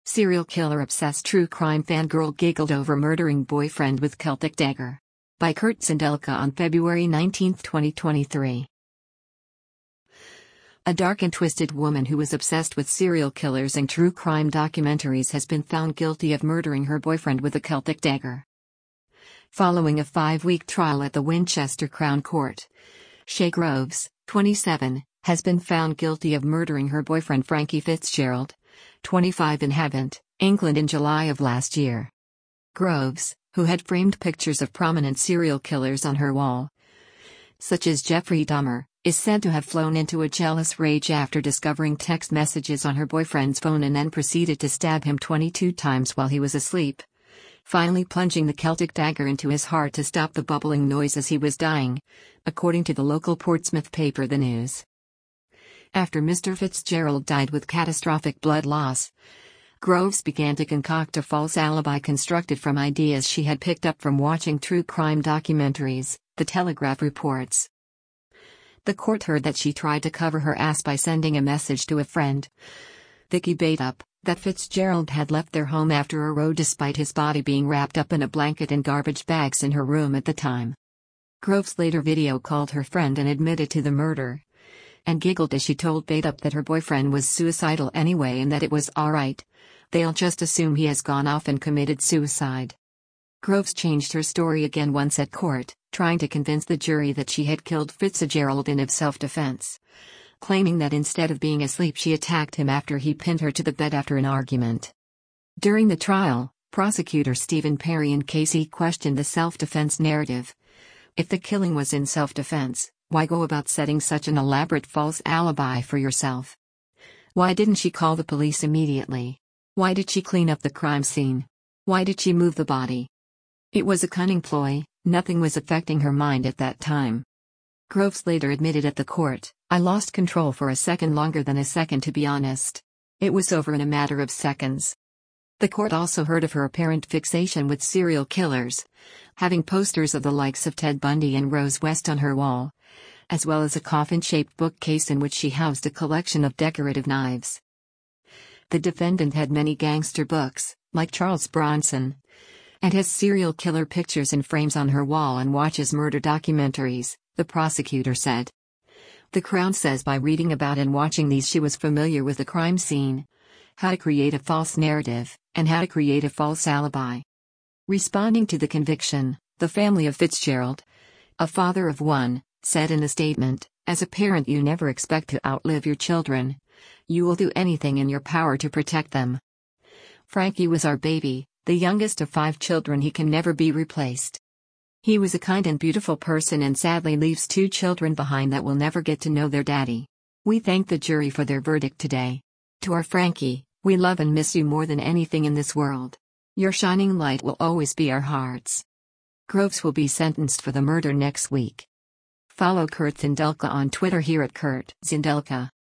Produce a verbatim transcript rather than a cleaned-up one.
Serial killer-obsessed true crime fangirl giggled over murdering boyfriend with Celtic dagger. By Kurt Zindelka on February nineteenth, twenty twenty-three. A dark and twisted woman who was obsessed with serial killers and true crime documentaries has been found guilty of murdering her boyfriend with a Celtic dagger. Following a five-week trial at the Winchester Crown Court, Shay Groves, twenty-seven, has been found guilty of murdering her boyfriend Frankie Fitzgerald, twenty-five, in Havant, England in July of last year. Groves, who had framed pictures of prominent serial killers on her wall, such as Jeffrey Dahmer, is said to have flown into a jealous rage after discovering text messages on her boyfriend's phone and then proceeded to stab him twenty-two times while he was asleep, finally plunging the Celtic dagger into his heart to stop the bubbling noise as he was dying, according to the local Portsmouth paper The News. After Mister Fitzgerald died with catastrophic blood loss, Groves began to concoct a false alibi constructed from ideas she had picked up from watching true crime documentaries, The Telegraph reports. The court heard that she tried to cover her ass by sending a message to a friend, Vicky Bateup, that Fitzgerald had left their home after a row despite his body being wrapped up in a blanket and garbage bags in her room at the time. Groves later video called her friend and admitted to the murder, and giggled as she told Bateup that her boyfriend was suicidal anyway and that it was alright, they'll just assume he has gone off and committed suicide. Groves changed her story again once at court, trying to convince the jury that she had killed Fitzgerald in self-defense, claiming that instead of being asleep she attacked him after he pinned her to the bed after an argument. During the trial, prosecutor Stephen Perry and Casey questioned the self-defense narrative. If the killing was in self-defense, why go about setting such an elaborate false alibi for yourself? Why didn't she call the police immediately? Why did she clean up the crime scene? Why did she move the body? It was a cunning ploy, nothing was affecting her mind at that time. Groves later admitted at the court, I lost control for a second longer than a second to be honest. It was over in a matter of seconds. The court also heard of her apparent fixation with serial killers, having posters of the likes of Ted Bundy and Rose West on her wall, as well as a coffin-shaped bookcase in which she housed a collection of decorative knives. The defendant had many gangster books, like Charles Bronson, and has serial killer pictures in frames on her wall and watches murder documentaries, the prosecutor said. The Crown says by reading about and watching these she was familiar with the crime scene, how to create a false narrative, and how to create a false alibi. Responding to the conviction, the family of Fitzgerald, a father of one, said in a statement, as a parent you never expect to outlive your children. You will do anything in your power to protect them. Frankie was our baby, the youngest of five children. He can never be replaced. He was a kind and beautiful person and sadly leaves two children behind that will never get to know their daddy. We thank the jury for their verdict today. To our Frankie, we love and miss you more than anything in this world. Your shining light will always be our hearts. Groves will be sentenced for the murder next week. Follow Kurt Zindelka on Twitter here at Kurt Zindelka.